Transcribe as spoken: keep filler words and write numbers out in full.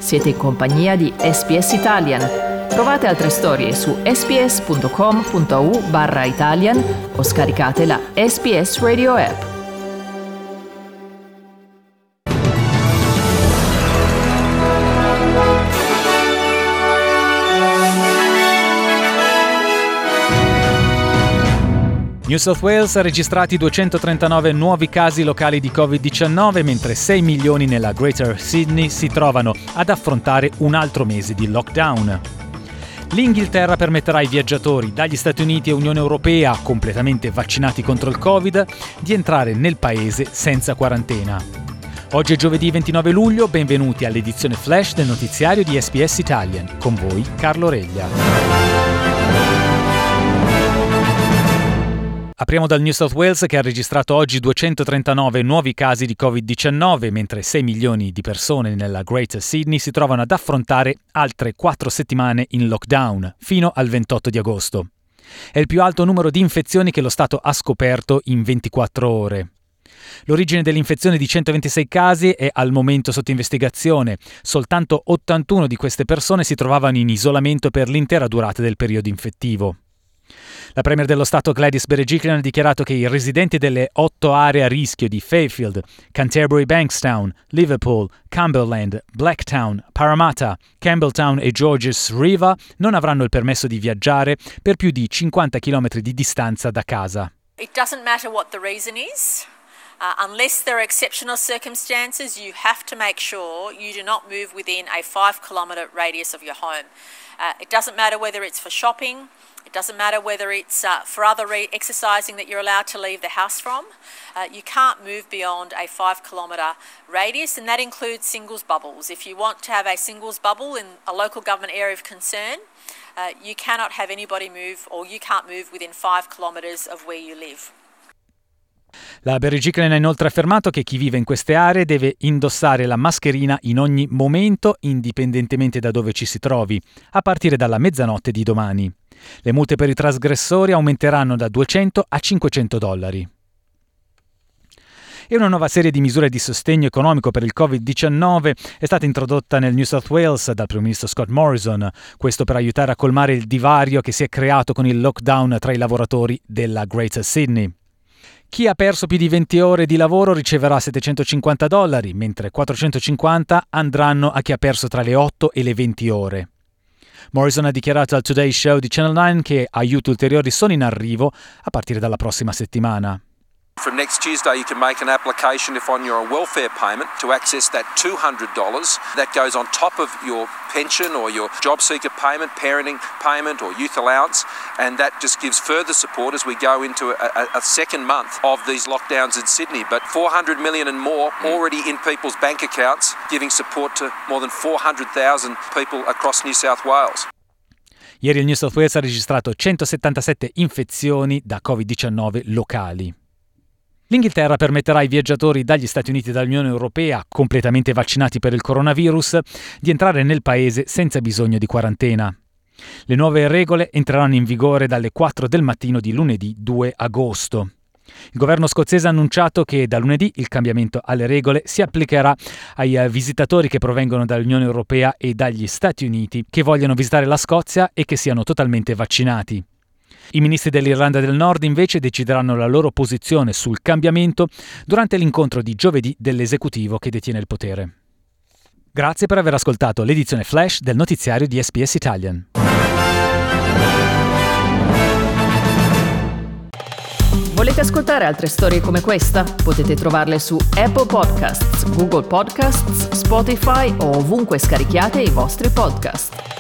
Siete in compagnia di S B S Italian. Trovate altre storie su sbs.com.au barra Italian o scaricate la S B S Radio app. New South Wales ha registrati duecentotrentanove nuovi casi locali di covid diciannove, mentre sei milioni nella Greater Sydney si trovano ad affrontare un altro mese di lockdown. L'Inghilterra permetterà ai viaggiatori dagli Stati Uniti e Unione Europea, completamente vaccinati contro il Covid, di entrare nel paese senza quarantena. Oggi è giovedì ventinove luglio, benvenuti all'edizione flash del notiziario di S B S Italian. Con voi Carlo Reglia. Apriamo dal New South Wales, che ha registrato oggi duecentotrentanove nuovi casi di covid diciannove, mentre sei milioni di persone nella Greater Sydney si trovano ad affrontare altre quattro settimane in lockdown, fino al ventotto di agosto. È il più alto numero di infezioni che lo Stato ha scoperto in ventiquattro ore. L'origine dell'infezione di centoventisei casi è al momento sotto investigazione. Soltanto ottantuno di queste persone si trovavano in isolamento per l'intera durata del periodo infettivo. La Premier dello Stato Gladys Berejiklian ha dichiarato che i residenti delle otto aree a rischio di Fairfield, Canterbury Bankstown, Liverpool, Cumberland, Blacktown, Parramatta, Campbelltown e Georges River non avranno il permesso di viaggiare per più di cinquanta chilometri di distanza da casa. It doesn't matter what the reason is. Uh, unless there are exceptional circumstances, you have to make sure you do not move within a five kilometre radius of your home. Uh, it doesn't matter whether it's for shopping. It doesn't matter whether it's uh, for other re- exercising that you're allowed to leave the house from. Uh, you can't move beyond a five kilometre radius, and that includes singles bubbles. If you want to have a singles bubble in a local government area of concern, uh, you cannot have anybody move, or you can't move within five kilometres of where you live. La Berejiklian ha inoltre affermato che chi vive in queste aree deve indossare la mascherina in ogni momento, indipendentemente da dove ci si trovi, a partire dalla mezzanotte di domani. Le multe per i trasgressori aumenteranno da duecento a cinquecento dollari. E una nuova serie di misure di sostegno economico per il covid diciannove è stata introdotta nel New South Wales dal Primo Ministro Scott Morrison, questo per aiutare a colmare il divario che si è creato con il lockdown tra i lavoratori della Greater Sydney. Chi ha perso più di venti ore di lavoro riceverà settecentocinquanta dollari, mentre quattrocentocinquanta andranno a chi ha perso tra le otto e le venti ore. Morrison ha dichiarato al Today Show di Channel nine che aiuti ulteriori sono in arrivo a partire dalla prossima settimana. From next Tuesday, you can make an application if on your welfare payment to access that two hundred dollars. That goes on top of your pension or your job seeker payment, parenting payment or youth allowance, and that just gives further support as we go into a, a, a second month of these lockdowns in Sydney. But four hundred million and more already in people's bank accounts, giving support to more than four hundred thousand people across New South Wales. Ieri il New South Wales ha registrato centosettantasette infezioni da covid diciannove locali. L'Inghilterra permetterà ai viaggiatori dagli Stati Uniti e dall'Unione Europea, completamente vaccinati per il coronavirus, di entrare nel paese senza bisogno di quarantena. Le nuove regole entreranno in vigore dalle quattro del mattino di lunedì due agosto. Il governo scozzese ha annunciato che da lunedì il cambiamento alle regole si applicherà ai visitatori che provengono dall'Unione Europea e dagli Stati Uniti che vogliono visitare la Scozia e che siano totalmente vaccinati. I ministri dell'Irlanda del Nord invece decideranno la loro posizione sul cambiamento durante l'incontro di giovedì dell'esecutivo che detiene il potere. Grazie per aver ascoltato l'edizione flash del notiziario di S B S Italian. Volete ascoltare altre storie come questa? Potete trovarle su Apple Podcasts, Google Podcasts, Spotify o ovunque scarichiate i vostri podcast.